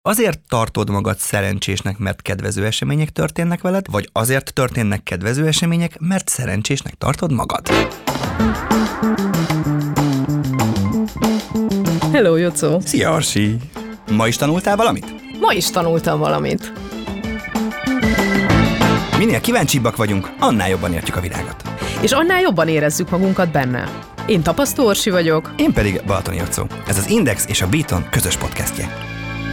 Azért tartod magad szerencsésnek, mert kedvező események történnek veled, vagy azért történnek kedvező események, mert szerencsésnek tartod magad? Hello, Jocó! Szia, Arsi! Ma is tanultál valamit? Ma is tanultam valamit. Minél kíváncsibbak vagyunk, annál jobban értjük a világot. És annál jobban érezzük magunkat benne. Én Tapasztó Orsi vagyok. Én pedig Balatoni Jocó. Ez az Index és a Beaton közös podcastje.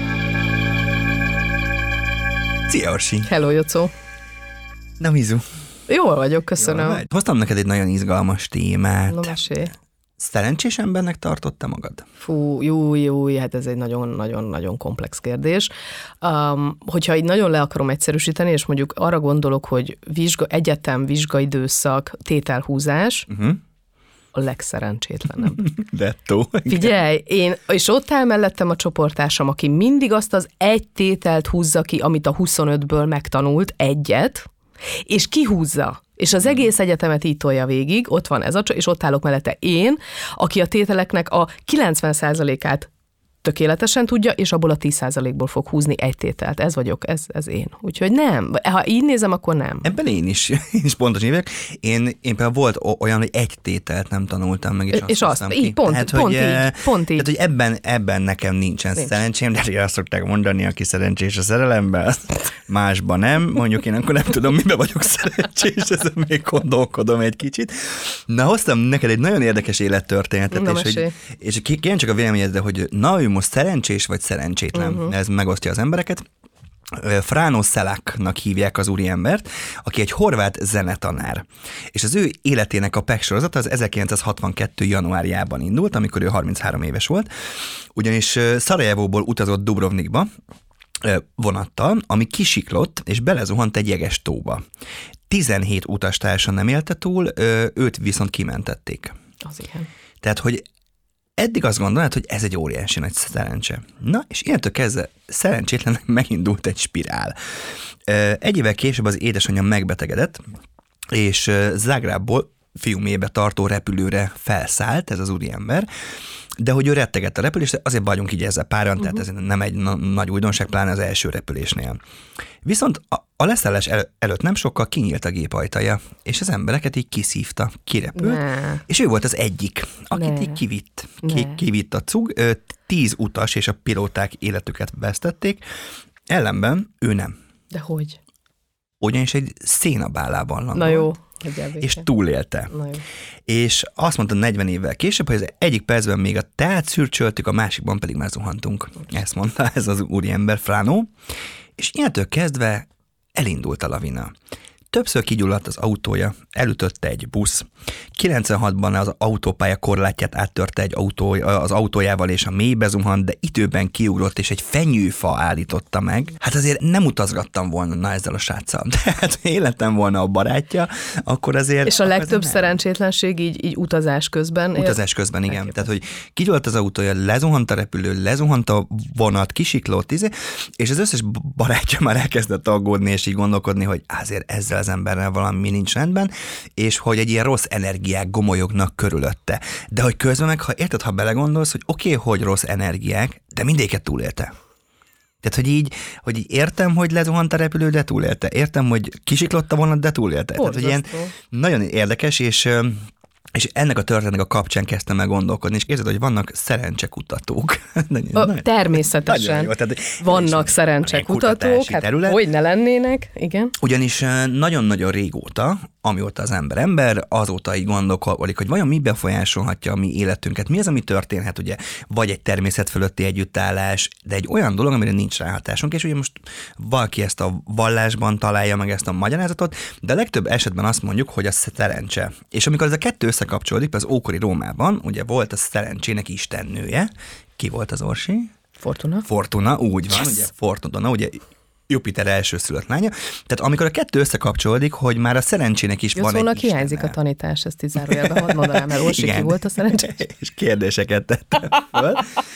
Szia, Orsi! Hello, Jocó! Na, Mizu? Jól vagyok, köszönöm. Jól, hoztam neked egy nagyon izgalmas témát. No, mesélj. Szerencsés embernek tartottad te magad? Fú, jó, hát ez egy nagyon-nagyon komplex kérdés. Hogyha így nagyon le akarom egyszerűsíteni, és mondjuk arra gondolok, hogy egyetem, vizsgaidőszak, tételhúzás, a legszerencsétlenebb. Dettó. Figyelj, és ott áll mellettem a csoporttársam, aki mindig azt az egy tételt húzza ki, amit a 25-ből megtanult, egyet, és kihúzza. És az egész egyetemet így tolja végig, ott van ez és ott állok mellette én, aki a tételeknek a 90%-át tökéletesen tudja, és abból a 10%-ból fog húzni egy tételt. Ez vagyok, ez én. Úgyhogy nem. Ha így nézem, akkor nem. Ebben én is pontosan vagyok. Én például volt olyan, hogy egy tételt nem tanultam meg, és azt így, pont így. Tehát, hogy ebben nekem nincsen szerencsém, de azt szokták mondani, aki szerencsés a szerelemben, másban nem. Mondjuk én akkor nem tudom, miben vagyok szerencsés, ezen még gondolkodom egy kicsit. Na, hoztam neked egy nagyon érdekes élettörténetet, és kérem csak a véleményedre, hogy na, ő most szerencsés vagy szerencsétlen. Ez megosztja az embereket. Frano Selaknak hívják az úriembert, aki egy horvát zenetanár. És az ő életének a PEC sorozata az 1962. januárjában indult, amikor ő 33 éves volt, ugyanis Szarajevóból utazott Dubrovnikba vonattal, ami kisiklott, és belezuhant egy jeges tóba. 17 utastársa nem élte túl, őt viszont kimentették. Az igen. Tehát, hogy eddig azt gondolnád, hogy ez egy óriási nagy szerencse. Na, és innentől kezdve szerencsétlennek megindult egy spirál. Egy évvel később az édesanyja megbetegedett, és Zágrábból Fiumébe tartó repülőre felszállt ez az úriember, de hogy ő rettegett a repülést, azért vagyunk így ezzel páran, tehát ez nem egy nagy újdonság, pláne az első repülésnél. Viszont a leszállás előtt nem sokkal kinyílt a gép ajtaja, és az embereket így kiszívta, kirepült, és ő volt az egyik, akit így kivitt a cug, 10 utas és a pilóták életüket vesztették, ellenben ő nem. De hogy? Ugyanis egy szénabálában landolt. Na jó. És túlélte. És azt mondta 40 évvel később, hogy az egyik percben még a teát szürcsöltük, a másikban pedig már zuhantunk. Ezt mondta ez az úriember, Frano. És ilyentől kezdve elindult a lavina. Többször kigyulladt az autója, elütötte egy busz. 96-ban az autópálya korlátját áttörte az autójával, és a mélybe zuhant, de időben kiugrott, és egy fenyőfa állította meg. Hát azért nem utazgattam volna ezzel a sráccal. De hát ha életem volna a barátja, akkor azért... És a legtöbb szerencsétlenség így utazás közben? Utazás közben, igen. Elképesztő. Tehát, hogy kigyulladt az autója, lezuhant a repülő, lezuhant a vonat, kisiklott, és az összes barátja már elkezdett aggódni, és így gondolkodni, hogy azért ezzel az emberrel valami nincs rendben, és hogy egy ilyen rossz energiák gomolyognak körülötte. De hogy közben meg, ha belegondolsz, hogy oké, hogy rossz energiák, de mindéket túlélte. Tehát, hogy így értem, hogy lezuhant a repülő, de túlélte. Értem, hogy kisiklott a vonat, de túlélte. Tehát, hogy ilyen nagyon érdekes, és ennek a történetnek a kapcsán kezdtem el gondolkodni, és érzed, hogy vannak szerencsekutatók. Természetesen. Jó, vannak szerencsekutatók, hát hogy ne lennének, igen. Ugyanis nagyon-nagyon régóta, amióta az ember, azóta így gondolkodik, hogy vajon mi befolyásolhatja a mi életünket, mi az, ami történhet, ugye, vagy egy természet fölötti együttállás, de egy olyan dolog, amire nincs ráhatásunk, és ugye most valaki ezt a vallásban találja meg ezt a magyarázatot, de a legtöbb esetben azt mondjuk, hogy a szerencse. És amikor ez a kettő összekapcsolódik, az ókori Rómában, ugye volt a szerencsének istennője. Ki volt az, Orsi? Fortuna, úgy van, ugye Fortuna, ugye Jupiter elsőszülött lánya. Tehát amikor a kettő összekapcsolódik, hogy már a szerencsének is van egy istenne. Hiányzik a tanítás, ezt így zárójelben hadd mondanám el. Orsi, ki volt a szerencsés? És kérdéseket tettem föl.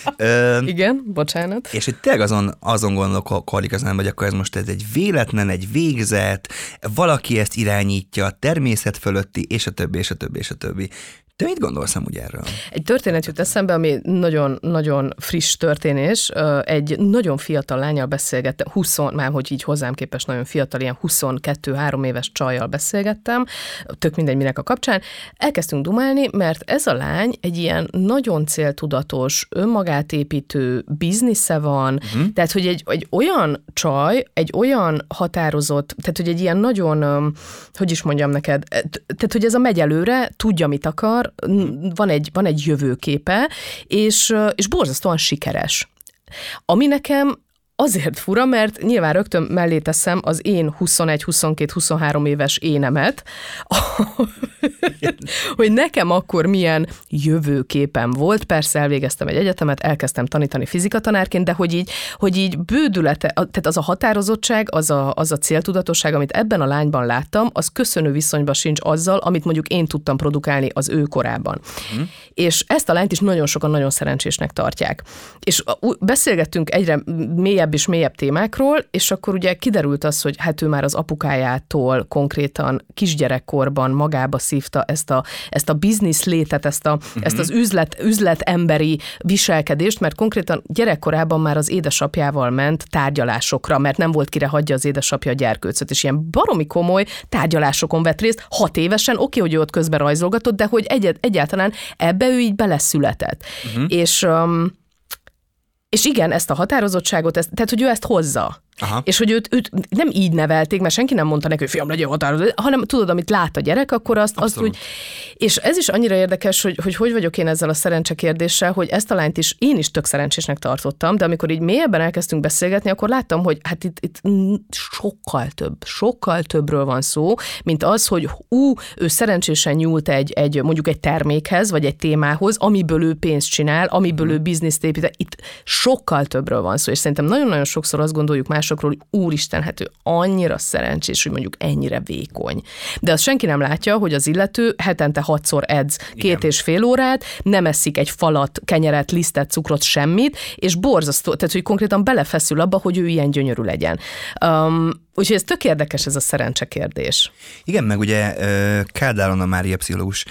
Igen, bocsánat. És hogy tényleg azon gondolkodik az ember, hogy akkor ez most egy véletlen, egy végzet, valaki ezt irányítja, természet fölötti, és a többi, és a többi, és a többi. Te mit gondolsz amúgy erről? Egy történet jut eszembe, ami nagyon-nagyon friss történés. Egy nagyon fiatal lányal beszélgettem, már hogy így hozzám képest nagyon fiatal, ilyen 22-3 éves csajjal beszélgettem, tök mindegy minek a kapcsán. Elkezdtünk dumálni, mert ez a lány egy ilyen nagyon céltudatos, önmagát építő biznisze van, tehát hogy egy olyan csaj, egy olyan határozott, tehát hogy egy ilyen nagyon, hogy is mondjam neked, tehát hogy ez a megy előre, tudja, mit akar, van egy jövőképe, és borzasztóan sikeres. Ami nekem azért fura, mert nyilván rögtön mellé teszem az én 21, 22, 23 éves énemet, hogy nekem akkor milyen jövőképem volt. Persze elvégeztem egy egyetemet, elkezdtem tanítani fizikatanárként, de hogy így bődülete, tehát az a határozottság, az a céltudatosság, amit ebben a lányban láttam, az köszönő viszonyban sincs azzal, amit mondjuk én tudtam produkálni az ő korában. És ezt a lányt is nagyon sokan nagyon szerencsésnek tartják. És beszélgettünk egyre mélyebb és mélyebb témákról, és akkor ugye kiderült az, hogy hát ő már az apukájától konkrétan kisgyerekkorban magába szívta ezt a biznisz létet, ezt az üzletemberi viselkedést, mert konkrétan gyerekkorában már az édesapjával ment tárgyalásokra, mert nem volt kire hagyja az édesapja a gyerkőcöt, és ilyen baromi komoly tárgyalásokon vett részt, 6 évesen, oké, hogy ő ott közben rajzolgatott, de hogy egyáltalán ebbe ő így beleszületett. És igen, ezt a határozottságot, tehát hogy ő ezt hozza. Aha. És hogy őt nem így nevelték, mert senki nem mondta neki, hogy fiam, legyen határozott, hanem tudod, amit lát a gyerek, akkor azt úgy... És ez is annyira érdekes, hogy vagyok én ezzel a szerencse kérdéssel, hogy ezt a lányt is én is tök szerencsésnek tartottam, de amikor így mélyebben elkezdtünk beszélgetni, akkor láttam, hogy hát itt sokkal többről van szó, mint az, hogy ő szerencsésen nyúlt mondjuk egy termékhez, vagy egy témához, amiből ő pénzt csinál, amiből ő bizniszt épít. Itt sokkal többről van szó, és szerintem nagyon-nagyon sokszor azt gondoljuk másokról, hogy úristen, hát ő annyira szerencsés, hogy mondjuk ennyire vékony. De azt senki nem látja, hogy az illető hetente 6-szor edz 2,5 órát, nem eszik egy falat, kenyeret, lisztet, cukrot, semmit, és borzasztó, tehát hogy konkrétan belefeszül abba, hogy ő ilyen gyönyörű legyen. Úgyhogy ez tök érdekes, ez a szerencse kérdés. Igen, meg ugye Kádár Anna Mária pszichológus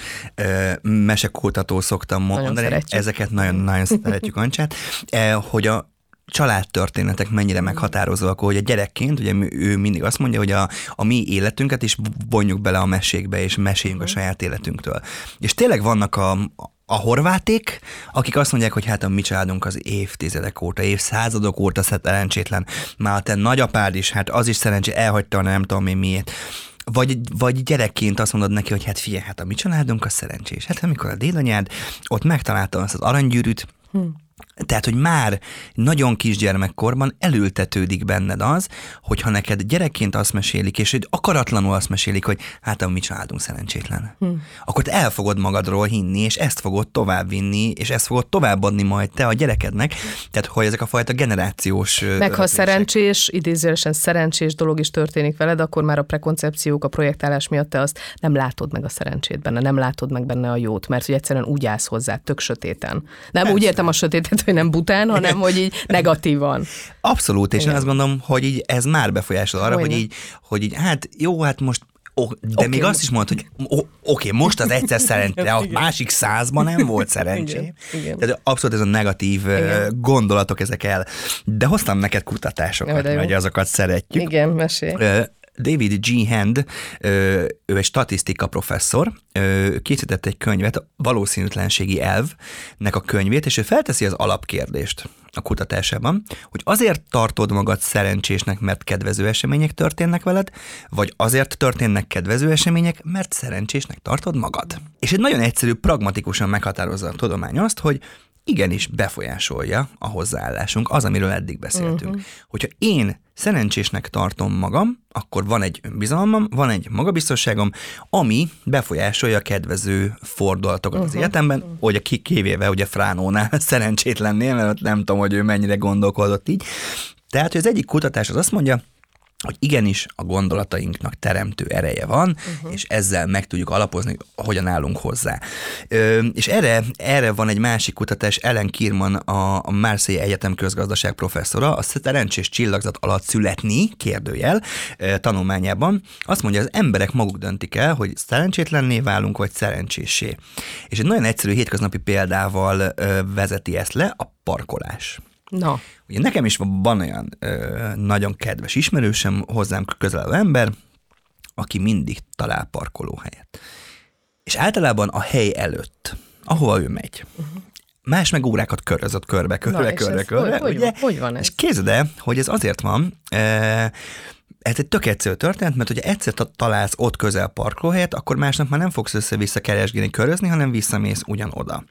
mesekótató szoktam mondani, ezeket nagyon-nagyon szeretjük Ancsát, hogy a családtörténetek mennyire meghatározóak, hogy a gyerekként, ugye ő mindig azt mondja, hogy a mi életünket is vonjuk bele a mesékbe, és meséljünk a saját életünktől. És tényleg vannak a horváték, akik azt mondják, hogy hát a mi családunk az évtizedek óta, évszázadok óta szerencsétlen. Már a te nagyapád is, hát az is szerencsé, elhagyta, nem tudom én miért. Vagy gyerekként azt mondod neki, hogy hát figyelj, hát a mi családunk az szerencsés. Hát amikor a dédanyád ott megtalálta azt az aranygyűrűt, tehát, hogy már nagyon kisgyermekkorban elültetődik benned az, hogyha neked gyerekként azt mesélik, és hogy akaratlanul azt mesélik, hogy hát a mi családunk szerencsétlen. Akkor te el fogod magadról hinni, és ezt fogod továbbvinni, és ezt fogod továbbadni majd te a gyerekednek. Tehát, hogy ezek a fajta generációs... Meg ha szerencsés, idézőjelesen szerencsés dolog is történik veled, akkor már a prekoncepciók, a projektálás miatt te azt nem látod meg a szerencsét benne, nem látod meg benne a jót, mert hogy egyszerűen úgy állsz hozzá, tök sötéten. Nem úgy értem a sötétet, hogy nem bután, hanem hogy így negatívan. Abszolút, és én azt gondolom, hogy így ez már befolyásol arra, hogy így hát jó, hát most de még azt is mondod, hogy oké, most az egyszer szerencsé, de a másik 100-ban nem volt szerencsé. Igen. Tehát abszolút ez a negatív gondolatok ezek el. De hoztam neked kutatásokat, hogy azokat szeretjük. Igen, mesélj. David G. Hand, ő egy statisztika professzor, készített egy könyvet, a valószínűtlenségi elvnek a könyvét, és ő felteszi az alapkérdést a kutatásában, hogy azért tartod magad szerencsésnek, mert kedvező események történnek veled, vagy azért történnek kedvező események, mert szerencsésnek tartod magad. És egy nagyon egyszerű, pragmatikusan meghatározza a tudomány azt, hogy igenis befolyásolja a hozzáállásunk, az, amiről eddig beszéltünk. Hogyha én szerencsésnek tartom magam, akkor van egy önbizalmam, van egy magabiztosságom, ami befolyásolja a kedvező fordulatokat az életemben, hogy kivéve ugye Fránónál szerencsétlennél, mert nem tudom, hogy ő mennyire gondolkodott így. Tehát, hogy az egyik kutatás az azt mondja, hogy igenis a gondolatainknak teremtő ereje van, és ezzel meg tudjuk alapozni, hogyan állunk hozzá. És erre van egy másik kutatás, Ellen Kirman, a Marseille Egyetem közgazdaság professzora, a szerencsés csillagzat alatt születni, kérdőjel, tanulmányában azt mondja, az emberek maguk döntik el, hogy szerencsétlenné válunk, vagy szerencséssé. És egy nagyon egyszerű hétköznapi példával vezeti ezt le, a parkolás. Na. Ugye nekem is van olyan nagyon kedves ismerősöm, hozzám közel ember, aki mindig talál parkolóhelyet. És általában a hely előtt, ahova ő megy, más meg órákat körözött körbe. Hogy van ez? És képzeld el, hogy ez azért van, ez egy tök egyszerű történet, mert hogyha egyszer találsz ott közel parkolóhelyet, akkor másnap már nem fogsz össze-vissza keresgélni, körözni, hanem visszamész ugyanoda.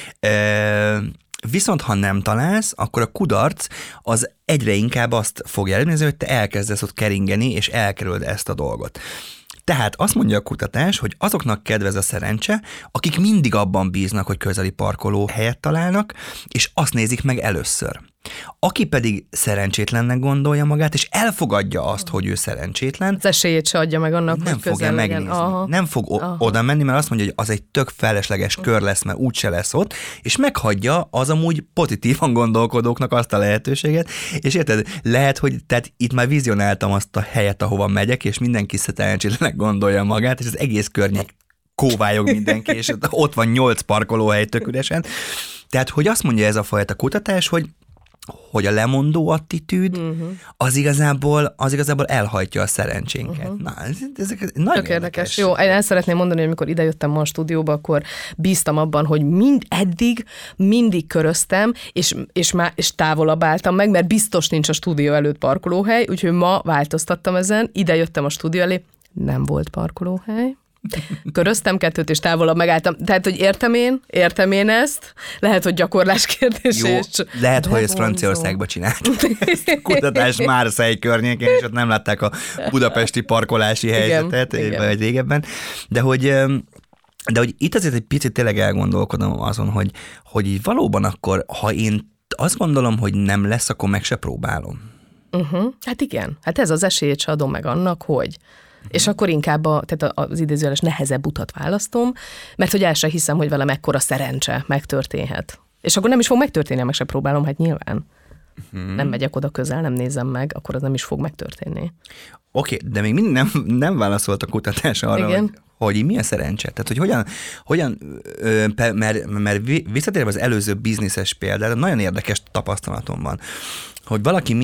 Viszont ha nem találsz, akkor a kudarc az egyre inkább azt fogja eredményezni, hogy te elkezdesz ott keringeni, és elkerüled ezt a dolgot. Tehát azt mondja a kutatás, hogy azoknak kedvez a szerencse, akik mindig abban bíznak, hogy közeli parkoló helyet találnak, és azt nézik meg először. Aki pedig szerencsétlennek gondolja magát, és elfogadja azt, hogy ő szerencsétlen, az esélyét se adja meg annak, nem hogy fogja közel megnézni. Aha. Nem fog oda menni, mert azt mondja, hogy az egy tök felesleges kör lesz, mert úgyse lesz ott, és meghagyja az amúgy pozitívan gondolkodóknak azt a lehetőséget, és érted, lehet, hogy tehát itt már vizionáltam azt a helyet, ahova megyek, és mindenki szerencsétlennek gondolja magát, és az egész környék kóvályog mindenki, és ott van 8 parkolóhely tök üresen. Tehát, hogy azt mondja ez a fajta kutatás, hogy a lemondó attitűd az igazából elhajtja a szerencsénket. Na, ezek nagyon érdekes. Jó, én el szeretném mondani, hogy amikor idejöttem ma a stúdióba, akkor bíztam abban, hogy eddig mindig köröztem, és távolabb álltam meg, mert biztos nincs a stúdió előtt parkolóhely, úgyhogy ma változtattam ezen, idejöttem a stúdió elé, nem volt parkolóhely. Köröztem 2 és távolabb megálltam. Tehát, hogy értem én ezt, lehet, hogy gyakorlás kérdés. Jó, lehet, hogy ezt Franciaországban csináltuk. Kutatás Marseille környékén, és ott nem látták a budapesti parkolási helyzetet, vagy régebben. De hogy itt azért egy picit tényleg elgondolkodom azon, hogy így valóban akkor, ha én azt gondolom, hogy nem lesz, akkor meg se próbálom. Hát igen, hát ez az esélyét se adom meg annak, hogy... És akkor inkább tehát az idézőjeles nehezebb utat választom, mert hogy el sem hiszem, hogy velem ekkora szerencse megtörténhet. És akkor nem is fog megtörténni, meg se próbálom, hát nyilván. Nem megyek oda közel, nem nézem meg, akkor az nem is fog megtörténni. Oké, de még mindig nem válaszolt a kutatás arra, hogy mi a szerencse. Tehát, hogy mert visszatérve az előző bizniszes példára, nagyon érdekes tapasztalatom van, hogy valaki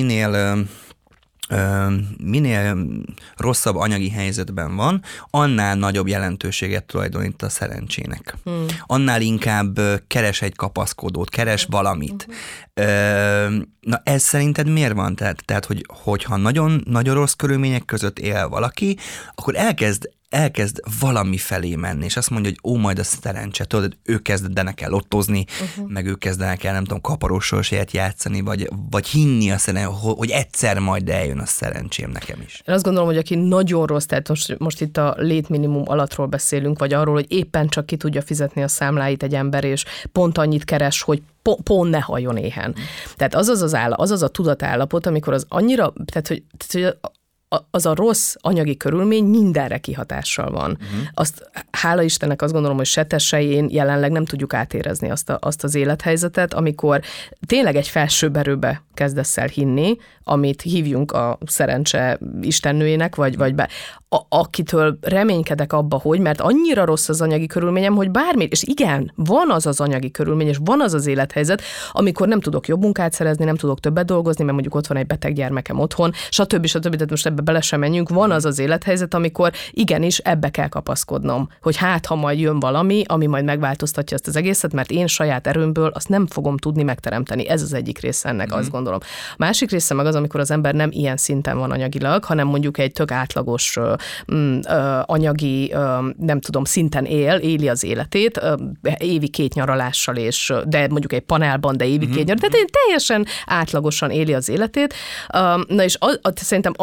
minél rosszabb anyagi helyzetben van, annál nagyobb jelentőséget tulajdonít a szerencsének. Annál inkább keres egy kapaszkodót, keres valamit. Na ez szerinted miért van? Tehát hogyha nagyon, nagyon rossz körülmények között él valaki, akkor elkezd valami felé menni, és azt mondja, hogy majd a szerencse, tudod, ők kezdenek el lottozni, meg ők kezdenek el, nem tudom, kaparós sorsját játszani, vagy hinni a hogy egyszer majd eljön a szerencsém nekem is. Én azt gondolom, hogy aki nagyon rossz, tehát most itt a létminimum alattról beszélünk, vagy arról, hogy éppen csak ki tudja fizetni a számláit egy ember, és pont annyit keres, hogy pont ne halljon éhen. Tehát az a tudatállapot, amikor az annyira, tehát hogy az a rossz anyagi körülmény mindenre kihatással van. Azt, hála Istennek azt gondolom, hogy se te, se én jelenleg nem tudjuk átérezni azt az élethelyzetet, amikor tényleg egy felsőbb erőbe kezdesz el hinni, amit hívjunk a szerencse istennőjének, vagy akitől reménykedek abba, hogy mert annyira rossz az anyagi körülményem, hogy bármi, és igen, van az anyagi körülmény, és van az élethelyzet, amikor nem tudok jobb munkát szerezni, nem tudok többet dolgozni, mert mondjuk ott van egy beteg gyermekem otthon, stb. Tehát most ebbe bele sem menjünk, van az élethelyzet, amikor igenis ebbe kell kapaszkodnom, hogy ha majd jön valami, ami majd megváltoztatja ezt az egészet, mert én saját erőmből azt nem fogom tudni megteremteni. Ez az egyik része ennek, azt gondolom. A másik része meg az, amikor az ember nem ilyen szinten van anyagilag, hanem mondjuk egy tök átlagos anyagi, nem tudom, szinten éli az életét, évi 2 nyaralással, de mondjuk egy panelban, de évi 2 nyaralással, tehát teljesen átlagosan éli az életét. Na és szerintem az a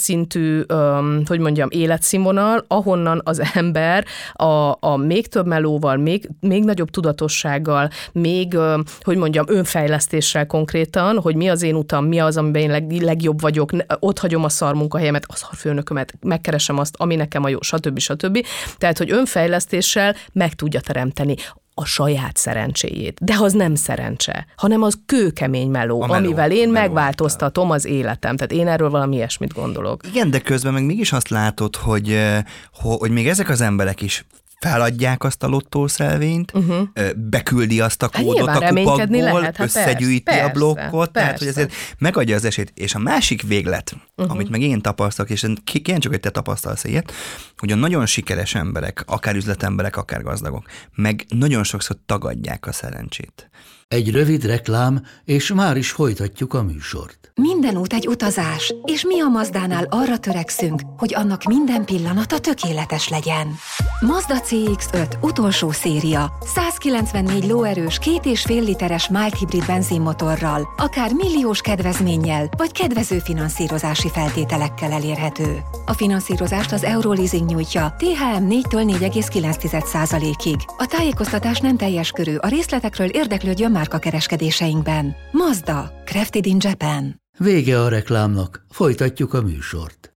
szintű, életszínvonal, ahonnan az ember a még több melóval, még nagyobb tudatossággal, még, önfejlesztéssel konkrétan, hogy mi az én utam, mi az, amiben én legjobb vagyok, ott hagyom a szarmunkahelyemet, a szarfőnökömet, megkeresem azt, ami nekem a jó, stb. Tehát, hogy önfejlesztéssel meg tudja teremteni a saját szerencséjét. De az nem szerencse, hanem az kőkemény meló, amivel én megváltoztatom az életem. Tehát én erről valami ilyesmit gondolok. Igen, de közben meg mégis azt látod, hogy még ezek az emberek is feladják azt a lottószelvényt, beküldi azt a kódot a kupakból, összegyűjti a blokkot, tehát hogy ezért megadja az esélyt. És a másik véglet, amit meg én tapasztalok, és kíváncsiak, hogy te tapasztalsz ilyet, hogy a nagyon sikeres emberek, akár üzletemberek, akár gazdagok, meg nagyon sokszor tagadják a szerencsét. Egy rövid reklám, és már is folytatjuk a műsort. Minden út egy utazás, és mi a Mazdánál arra törekszünk, hogy annak minden pillanata tökéletes legyen. Mazda CX-5 utolsó széria. 194 lóerős, 2,5 literes mild hibrid benzinmotorral, akár milliós kedvezménnyel, vagy kedvező finanszírozási feltételekkel elérhető. A finanszírozást az Euroleasing nyújtja, THM 4-től 4,9%-ig. A tájékoztatás nem teljes körű, a részletekről érdeklődjön márkakereskedéseinkben. Mazda, crafted in Japan. Vége a reklámnak, folytatjuk a műsort.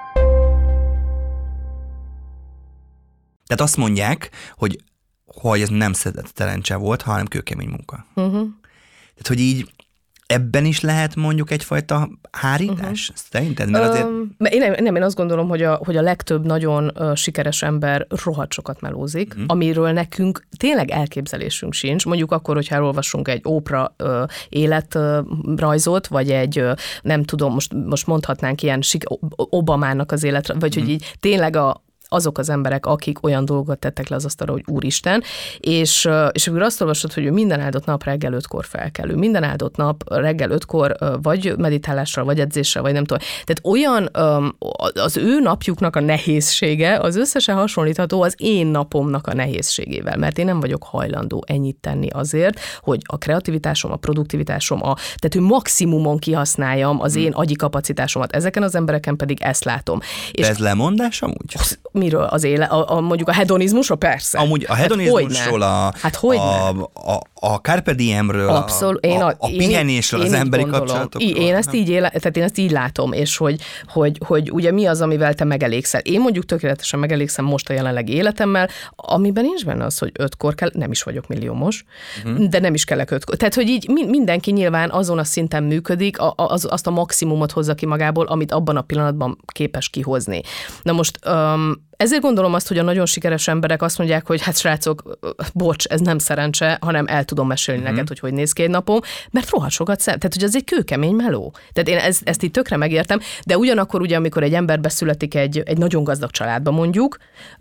Tehát azt mondják, hogy ez nem szedett szerencse volt, hanem kőkemény munka. Tehát, hogy így ebben is lehet mondjuk egyfajta hárítás? Szerinted? Mert azért... Én azt gondolom, hogy a legtöbb nagyon sikeres ember rohadt sokat melózik, amiről nekünk tényleg elképzelésünk sincs. Mondjuk akkor, hogyha elolvasunk egy Oprah életrajzot, vagy egy, nem tudom, most mondhatnánk ilyen Obamának az életre, vagy hogy így tényleg azok az emberek, akik olyan dolgokat tettek le az asztalra, hogy úristen, és akkor azt olvasod, hogy ő minden áldott nap reggel 5-kor felkelő, minden áldott nap reggel 5-kor vagy meditálással, vagy edzéssel, vagy nem tudom. Tehát olyan az ő napjuknak a nehézsége az összesen hasonlítható az én napomnak a nehézségével, mert én nem vagyok hajlandó ennyit tenni azért, hogy a kreativitásom, a produktivitásom, tehát ő maximumon kihasználjam az én agyi kapacitásomat. Ezeken az embereken pedig ezt látom. És ez lemondás amúgy? Miről? Az mondjuk a hedonizmusról? Persze. Amúgy a hedonizmusról, a carpe diemről, a pihenésről, az emberi kapcsolatokról. Én ezt így látom, és hogy ugye mi az, amivel te megelégszel. Én mondjuk tökéletesen megelégszem most a jelenlegi életemmel, amiben nincs benne az, hogy 5-kor kell, nem is vagyok milliómos, de nem is kellek 5-kor. Tehát, hogy így mindenki nyilván azon a szinten működik, azt a maximumot hozza ki magából, amit abban a pillanatban képes kihozni. Na most ezért gondolom azt, hogy a nagyon sikeres emberek azt mondják, hogy hát srácok, bocs, ez nem szerencse, hanem el tudom mesélni neked, hogy néz ki egy napom, mert rohadt sokat tehát hogy ez egy kőkemény meló. Tehát én ezt így tökre megértem, de ugyanakkor ugye, amikor egy ember beszületik egy nagyon gazdag családba mondjuk,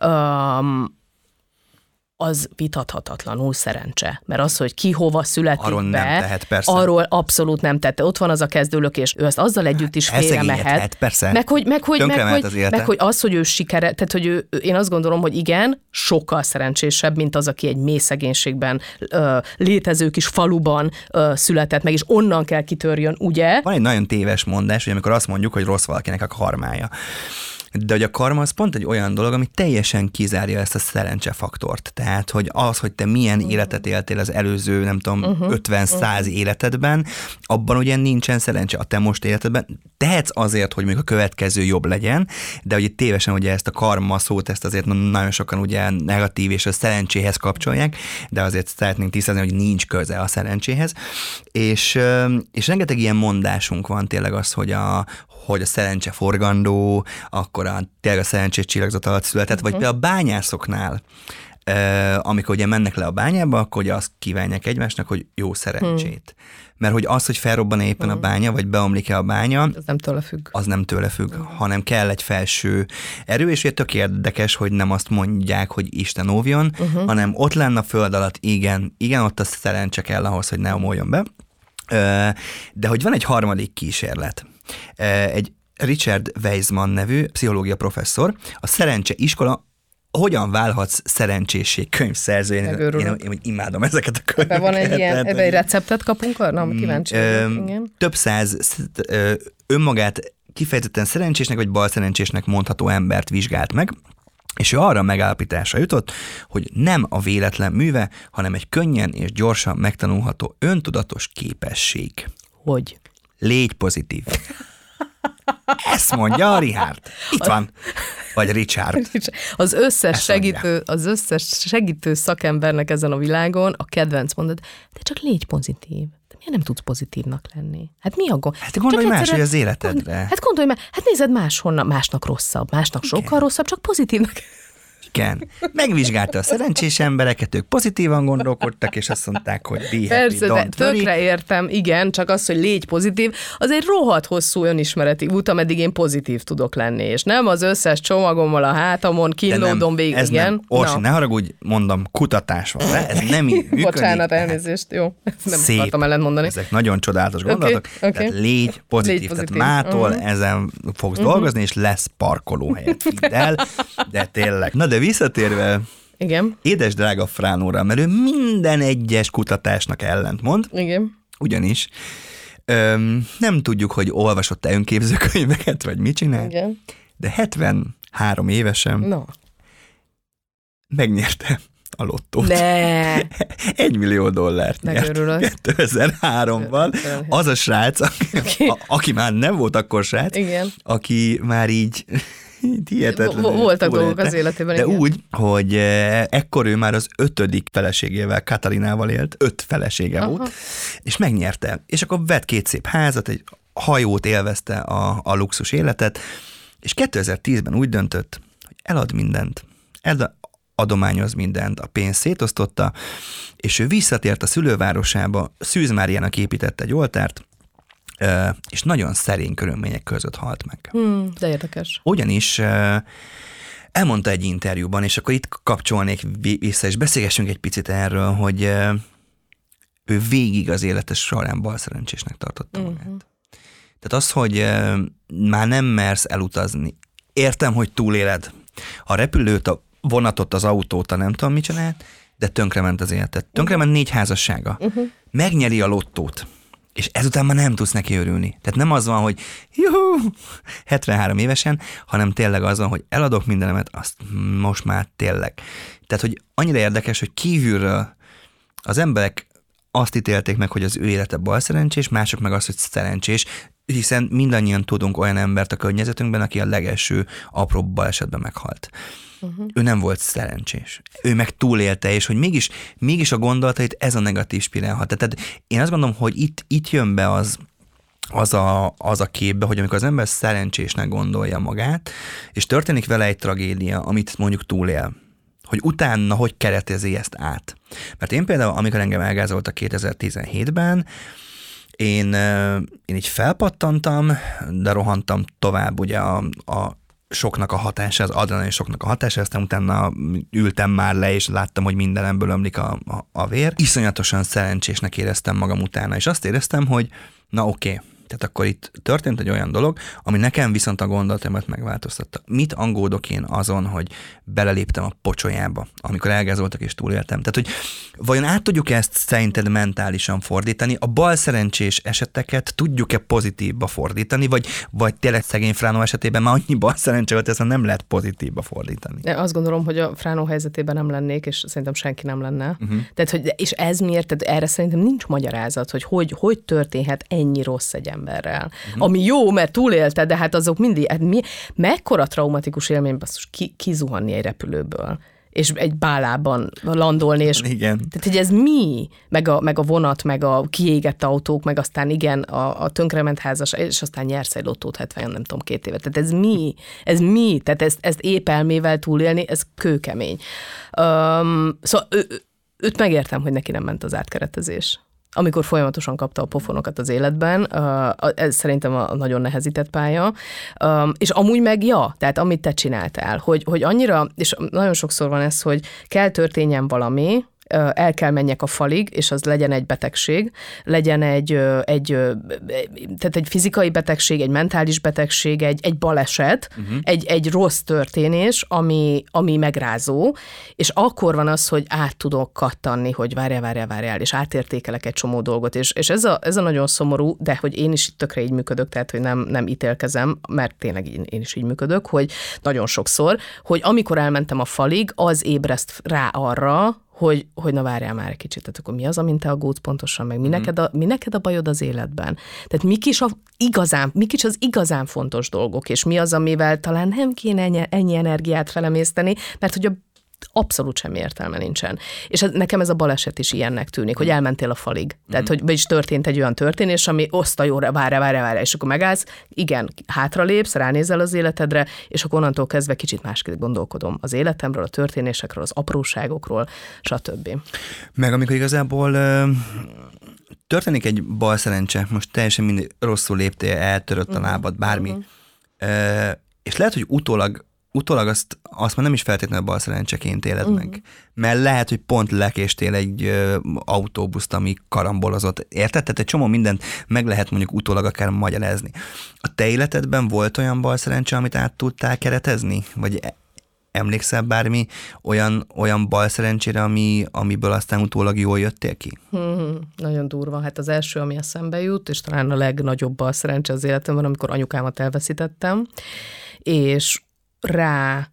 az vitathatatlanul szerencse. Mert az, hogy ki hova születik arról be, nem tehet, persze. Arról abszolút nem tette. Ott van az a kezdőlökés, ő azt azzal együtt is félre mehet. Persze. Meg hogy az, hogy ő sikere, tehát hogy én azt gondolom, hogy igen, sokkal szerencsésebb, mint az, aki egy mély szegénységben létező kis faluban született meg, és onnan kell kitörjön, ugye? Van egy nagyon téves mondás, hogy amikor azt mondjuk, hogy rossz valakinek a karmája. De hogy a karma az pont egy olyan dolog, ami teljesen kizárja ezt a szerencsefaktort. Tehát, hogy az, hogy te milyen életet éltél az előző, nem tudom, 50-100 életedben, abban ugye nincsen szerencse. A te most életedben tehetsz azért, hogy még a következő jobb legyen, de hogy itt tévesen ugye ezt a karma szót, ezt azért nagyon sokan ugye negatív és a szerencséhez kapcsolják, de azért szeretnénk tisztázni, hogy nincs köze a szerencséhez. És rengeteg ilyen mondásunk van tényleg az, hogy a szerencse forgandó, akkor tényleg a szerencsés csillagzat alatt született, vagy például a bányászoknál, amikor ugye mennek le a bányába, akkor ugye azt kívánják egymásnak, hogy jó szerencsét. Mert hogy az, hogy felrobban éppen a bánya, vagy beomlik-e a bánya, az nem tőle függ, hanem kell egy felső erő, és ugye tök érdekes, hogy nem azt mondják, hogy Isten óvjon, hanem ott lenne a föld alatt, igen, ott a szerencse kell ahhoz, hogy ne omoljon be. De hogy van egy harmadik kísérlet. Egy Richard Wiseman nevű pszichológia professzor, a Szerencse Iskola, hogyan válhatsz szerencséssé könyvszerző. Én imádom ezeket a könyveket. Van egy ilyen, ebben egy receptet kapunk arra? Kíváncsi. Több száz önmagát kifejezetten szerencsésnek vagy balszerencsésnek mondható embert vizsgált meg, és ő arra megállapításra jutott, hogy nem a véletlen műve, hanem egy könnyen és gyorsan megtanulható öntudatos képesség. Hogy? Légy pozitív. Ezt mondja a Richard. Itt van. Vagy Richard. Az összes segítő szakembernek ezen a világon a kedvenc mondat, de csak légy pozitív. De miért nem tudsz pozitívnak lenni? Hát mi a gond? Hát gondolj máshogy az életedre. Hát gondolj már, hát nézed máshonnan, másnak rosszabb, másnak sokkal rosszabb, csak pozitívnak. Igen. Megvizsgálta a szerencsés embereket, ők pozitívan gondolkodtak, és azt mondták, hogy be happy, persze, de don't worry. tökre értem, igen, csak az, hogy légy pozitív, az egy rohadt hosszú önismereti út, ameddig én pozitív tudok lenni, és nem az összes csomagommal a hátamon kínlódom végig, ez igen. nem, Orsi, ne haragudj, mondom, kutatás van, de ez nem így működik. Bocsánat, elnézést, jó, nem szép. akartam ellentmondani. Ezek nagyon csodálatos gondolatok, tehát légy pozitív. Tehát mától ezen fogsz dolgozni, és lesz parkolóhelyet. Hidd el, de tényleg. Na de visszatérve, igen. édes drága Fránóra, mert ő minden egyes kutatásnak ellentmond. Igen. Ugyanis nem tudjuk, hogy olvasott-e önképzőkönyveket, vagy mit csinál, Igen. de 73 évesen megnyerte a lottót. Ne. $1 millió nyert. Megörülök. 2003-ban. Az a srác, aki már nem volt akkor srác, igen. aki már így hihetetlenül voltak dolgok az életében. De igen. úgy, hogy ekkor ő már az 5. feleségével, Katalinával élt, 5 felesége volt, és megnyerte. És akkor vett 2 szép házat, egy hajót, élvezte a luxus életet, és 2010-ben úgy döntött, hogy elad mindent, adományoz mindent, a pénzt szétosztotta, és ő visszatért a szülővárosába, Szűz Máriának épített egy oltárt, és nagyon szerény körülmények között halt meg. De érdekes. Ugyanis elmondta egy interjúban, és akkor itt kapcsolnék vissza, és beszélgessünk egy picit erről, hogy ő végig az élete során balszerencsésnek tartotta magát. Tehát az, hogy már nem mersz elutazni. Értem, hogy túléled a repülőt, a vonatot, az autót, a nem tudom mit csinált, de tönkrement az életet. Tönkrement 4 házassága. Megnyeri a lottót. És ezután már nem tudsz neki örülni. Tehát nem az van, hogy 73 évesen, hanem tényleg az van, hogy eladok mindenemet, azt most már tényleg. Tehát, hogy annyira érdekes, hogy kívülről az emberek azt ítélték meg, hogy az ő élete balszerencsés, mások meg azt, hogy szerencsés, hiszen mindannyian tudunk olyan embert a környezetünkben, aki a legelső apróbb balesetben meghalt. Ő nem volt szerencsés. Ő meg túlélte, és hogy mégis a gondolatait ez a negatív spirál hat. Tehát én azt gondolom, hogy itt jön be az a képbe, hogy amikor az ember szerencsésnek gondolja magát, és történik vele egy tragédia, amit mondjuk túlél, hogy utána hogy keretezi ezt át. Mert én például, amikor engem elgázoltak 2017-ben, én így felpattantam, de rohantam tovább ugye a soknak a hatása, az adrenalin soknak a hatása, aztán utána ültem már le, és láttam, hogy mindenemből ömlik a vér. Iszonyatosan szerencsésnek éreztem magam utána, és azt éreztem, hogy na oké, tehát akkor itt történt egy olyan dolog, ami nekem viszont a gondolatomat megváltoztatta. Mit aggódok én azon, hogy beleléptem a pocsolyába, amikor elgázoltak és túléltem? Tehát, hogy vajon át tudjuk ezt szerinted mentálisan fordítani? A balszerencsés eseteket tudjuk-e pozitívba fordítani, vagy tényleg szegény Fránó esetében már annyi balszerencse volt, ezt nem lehet pozitívba fordítani? De azt gondolom, hogy a Fránó helyzetében nem lennék, és szerintem senki nem lenne. Tehát, hogy, és ez miért? Tehát erre szerintem nincs magyarázat, hogy történhet ennyi rossz egy emberrel. Ami jó, mert túlélte, de hát azok mindig, mekkora traumatikus élmény, basszus, kizuhanni egy repülőből, és egy bálában landolni, és igen. Tehát, hogy ez mi? Meg a vonat, meg a kiégett autók, meg aztán igen, a tönkrement házas, és aztán nyersz egy lottót 70, nem tudom, 2 évet. Tehát ez mi? Ez mi? Tehát ezt épp elmével túlélni, ez kőkemény. Szóval őt megértem, hogy neki nem ment az átkeretezés. Amikor folyamatosan kapta a pofonokat az életben, ez szerintem a nagyon nehezített pálya, és amúgy meg tehát amit te csináltál, hogy annyira, és nagyon sokszor van ez, hogy kell történjen valami, el kell menjek a falig, és az legyen egy betegség, legyen tehát egy fizikai betegség, egy mentális betegség, egy baleset, egy rossz történés, ami megrázó, és akkor van az, hogy át tudok kattanni, hogy várjál, és átértékelek egy csomó dolgot, és ez a nagyon szomorú, de hogy én is tökre így működök, tehát hogy nem ítélkezem, mert tényleg én is így működök, hogy nagyon sokszor, hogy amikor elmentem a falig, az ébreszt rá arra, hogy na várjál már egy kicsit, tehát akkor mi az, amint te aggódsz pontosan, meg mi neked a bajod az életben? Tehát mik is az igazán fontos dolgok, és mi az, amivel talán nem kéne ennyi energiát felemészteni, mert hogy abszolút semmi értelme nincsen. És nekem ez a baleset is ilyennek tűnik, hogy elmentél a falig. Tehát, hogy vagyis történt egy olyan történés, ami oszta jóra, várjál, és akkor megállsz, igen, hátralépsz, ránézel az életedre, és akkor onnantól kezdve kicsit másképp gondolkodom az életemről, a történésekről, az apróságokról, stb. Meg amikor igazából történik egy balszerencse, most teljesen mindig rosszul léptél, eltörött a lábad, bármi, és lehet, hogy utólag azt már nem is feltétlenül balszerencseként éled meg. Mert lehet, hogy pont lekéstél egy autóbuszt, ami karambolozott. Érted? Tehát egy csomó mindent meg lehet mondjuk utólag akár magyarázni. A te életedben volt olyan balszerencse, amit át tudtál keretezni? Vagy emlékszel bármi olyan balszerencsére, amiből aztán utólag jól jöttél ki? Nagyon durva. Hát az első, ami eszembe jut, és talán a legnagyobb balszerencse az életemben, amikor anyukámat elveszítettem, és rá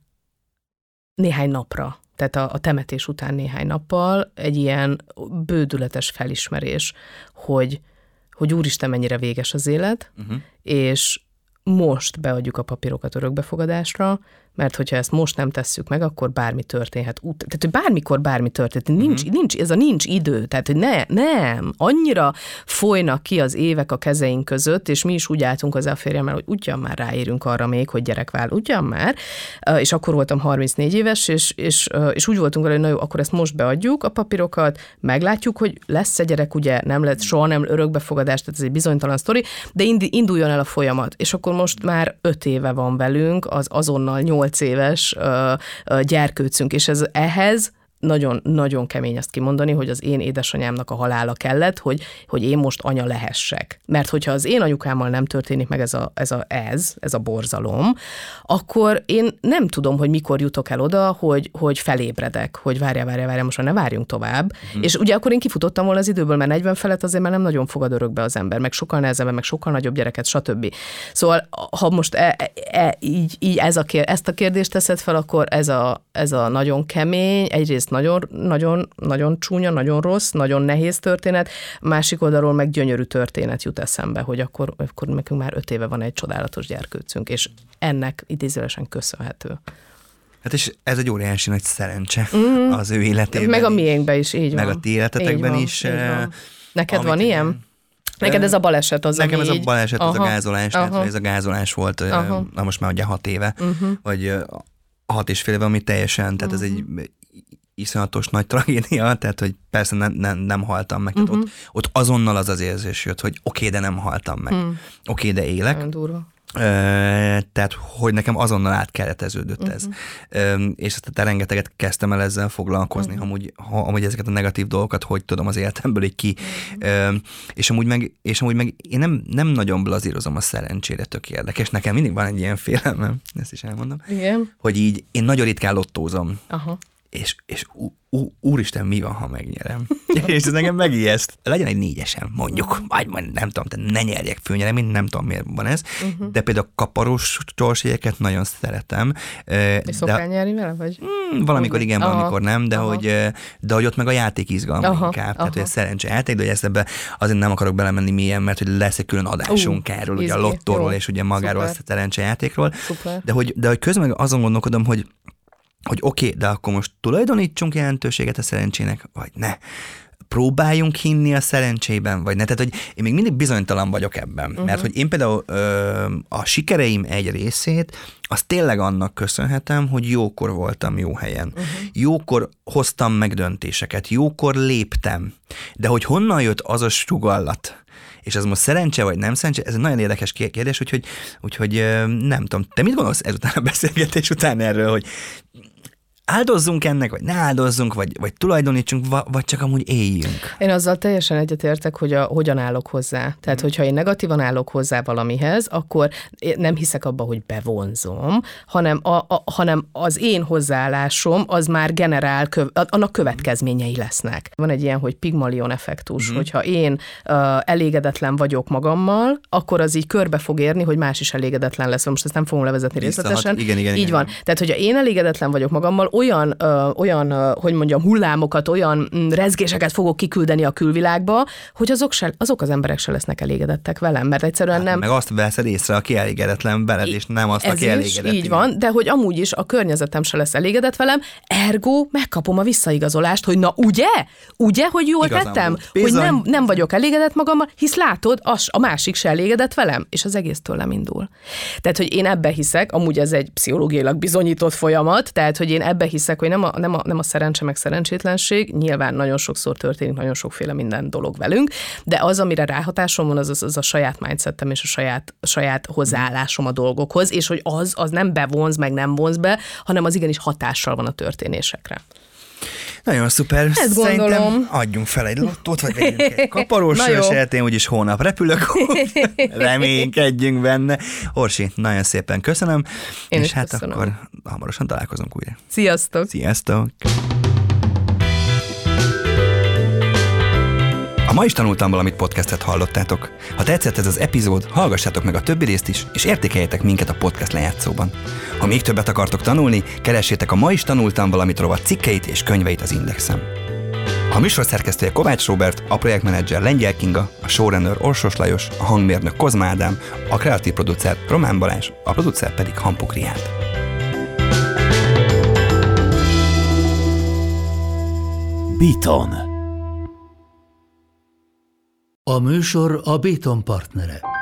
néhány napra, tehát a temetés után néhány nappal egy ilyen bődületes felismerés, hogy úristen, mennyire véges az élet, és most beadjuk a papírokat örökbefogadásra, mert hogyha ezt most nem tesszük meg, akkor bármi történhet. Tehát, hogy bármikor bármi történhet. Nincs idő. Tehát, hogy nem. Annyira folynak ki az évek a kezeink között, és mi is úgy álltunk az férjemmel, hogy ugyan már ráérünk arra még, hogy gyerek vál, ugyan már. És akkor voltam 34 éves, és úgy voltunk vele, hogy na jó, akkor ezt most beadjuk a papírokat, meglátjuk, hogy lesz-e gyerek, ugye nem lett soha nem örökbefogadás, tehát ez egy bizonytalan sztori, de induljon el a folyamat. És akkor most már 5 éve van velünk, az azonnal 8 éves gyerkőcünk, és ehhez nagyon kemény azt kimondani, hogy az én édesanyámnak a halála kellett, hogy én most anya lehessek. Mert hogyha az én anyukámmal nem történik meg ez a borzalom, akkor én nem tudom, hogy mikor jutok el oda, hogy felébredek, hogy várjál, most ne várjunk tovább. És ugye akkor én kifutottam volna az időből, mert 40 felett azért már nem nagyon fogad örökbe az ember, meg sokkal nehezebben, meg sokkal nagyobb gyereket, stb. Szóval, ha most így ezt a kérdést teszed fel, akkor ez a nagyon kemény, egyrészt nagyon csúnya, nagyon rossz, nagyon nehéz történet, másik oldalról meg gyönyörű történet jut eszembe, hogy akkor nekünk már 5 éve van egy csodálatos gyerkőcünk, és ennek idézőjelesen köszönhető. Hát és ez egy óriási nagy szerencse az ő életében. Meg a miénkben is, így van. Meg a ti életetekben is. Így van. Neked van ilyen? Neked ez a baleset az, nekem ami ez a baleset, így... ez a gázolás, ez a gázolás volt, na most már ugye 6 éve, vagy 6,5 éve, ami teljesen, tehát ez egy iszonyatos nagy tragédia, tehát hogy persze nem haltam meg. Tehát ott azonnal az érzés jött, hogy oké, de nem haltam meg. Oké, de élek. Nagyon durva. Tehát, hogy nekem azonnal átkereteződött ez. És aztán rengeteget kezdtem el ezzel foglalkozni, amúgy ezeket a negatív dolgokat, hogy tudom az életemből így ki. És amúgy meg én nem nagyon blazírozom a szerencsére, tök érdekes. Nekem mindig van egy ilyen félelmem, ezt is elmondom, igen. Hogy így én nagyon ritkán lottózom. Aha. És úristen, mi van, ha megnyerem? És ez engem megijeszt. Legyen egy 4-esem, mondjuk, vagy nem tudom, ne nyerjek főnyereményt, nem tudom, miért van ez, de például kaparós csorsjegyeket nagyon szeretem. És szoktál nyerni vele, vagy? Valamikor igen, valamikor nem, de hogy ott meg a játék izgalma inkább. Tehát, hogy a szerencsejáték, de hogy ezt ebbe azért nem akarok belemenni mélyen, mert hogy lesz egy külön adásunk erről, ugye a lottóról és ugye magáról a szerencsejátékról. De hogy közben azon gondolkodom, hogy oké, de akkor most tulajdonítsunk jelentőséget a szerencsének, vagy ne. Próbáljunk hinni a szerencsében, vagy ne. Tehát, hogy én még mindig bizonytalan vagyok ebben. Mert hogy én például a sikereim egy részét, azt tényleg annak köszönhetem, hogy jókor voltam jó helyen. Jókor hoztam meg döntéseket, jókor léptem. De hogy honnan jött az a sugallat, és ez most szerencse vagy nem szerencse, ez egy nagyon érdekes kérdés, úgyhogy nem tudom. Te mit gondolsz ezután a beszélgetés után erről, hogy áldozzunk ennek, vagy ne áldozzunk, vagy tulajdonítsunk, vagy csak amúgy éljünk. Én azzal teljesen egyetértek, hogy hogyan állok hozzá. Tehát, hogyha én negatívan állok hozzá valamihez, akkor nem hiszek abba, hogy bevonzom, hanem az én hozzáállásom az már generál, annak következményei lesznek. Van egy ilyen, hogy Pigmalion effektus, hogyha én elégedetlen vagyok magammal, akkor az így körbe fog érni, hogy más is elégedetlen lesz. Most ezt nem fogom levezetni részletesen. Igen, így van. Tehát, hogyha én elégedetlen vagyok magammal, olyan hogy mondjam, hullámokat, olyan rezgéseket fogok kiküldeni a külvilágba, hogy azok az emberek se lesznek elégedettek velem, mert egyszerűen nem... Meg azt veszed észre, aki elégedetlen veled, és nem azt, aki elégedett. Így van, de hogy amúgy is a környezetem se lesz elégedett velem, ergo megkapom a visszaigazolást, hogy na ugye, hogy jól igazán tettem, volt. hogy nem vagyok elégedett magammal, hisz látod, a másik se elégedett velem, és az egész tőlem indul. Tehát, hogy én ebbe hiszek, amúgy ez egy pszichológiailag bizonyított folyamat, tehát, hogy én ebbe hiszek, hogy nem a szerencse meg szerencsétlenség, nyilván nagyon sokszor történik nagyon sokféle minden dolog velünk, de az, amire ráhatásom van, az a saját mindsetem és a saját hozzáállásom a dolgokhoz, és hogy az nem bevonz, meg nem vonz be, hanem az igenis hatással van a történésekre. Nagyon szuper. Ezt Szerintem gondolom. adjunk fel egy lottót, vagy vegyünk egy kaparós sörset, én úgyis hónap repülök, reménykedjünk benne. Orsi, nagyon szépen köszönöm, én és is hát köszönöm. akkor hamarosan találkozunk újra. Sziasztok! Sziasztok! A Ma is tanultam valamit podcastet hallottátok. Ha tetszett ez az epizód, hallgassátok meg a többi részt is, és értékeljetek minket a podcast lejátszóban. Ha még többet akartok tanulni, keressétek a Ma is tanultam valamit rovat cikkeit és könyveit az Indexen. A műsor szerkesztője Kovács Róbert, a projektmenedzser Lengyel Kinga, a showrunner Orsos Lajos, a hangmérnök Kozma Ádám, a kreatív producer Román Balázs, a producer pedig Hampuk Riád. Beaton. A műsor a Beaton partnere.